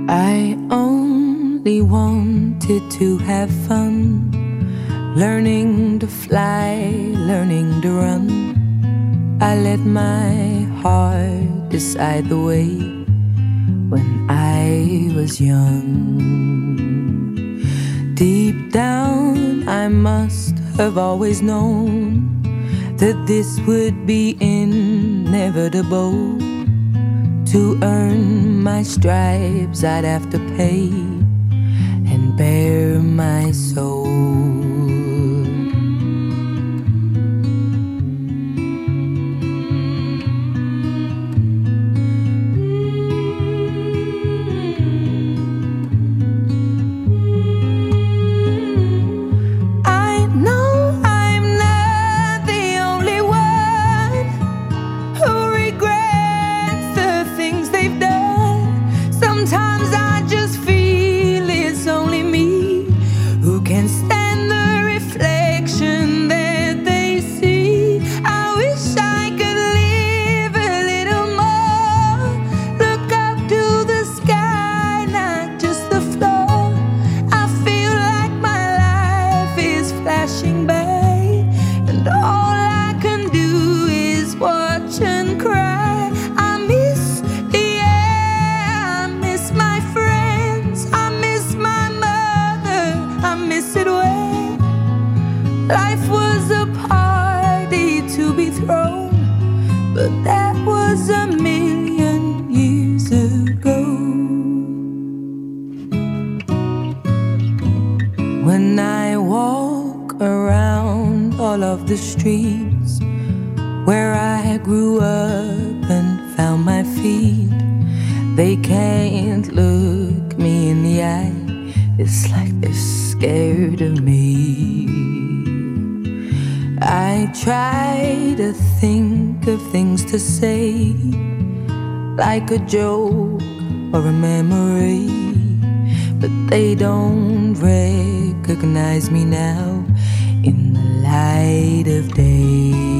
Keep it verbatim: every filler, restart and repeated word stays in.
I only wanted to have fun, learning to fly, learning to run. I let my heart decide the way when I was young. Deep down I must have always known that this would be inevitable. To earn my stripes I'd have to pay and bare my soul. Life was a party to be thrown, but that was a million years ago. When I walk around all of the streets where I grew up and found my feet, they can't look me in the eye. It's like they're scared of me. I try to think of things to say, like a joke or a memory, but they don't recognize me now in the light of day.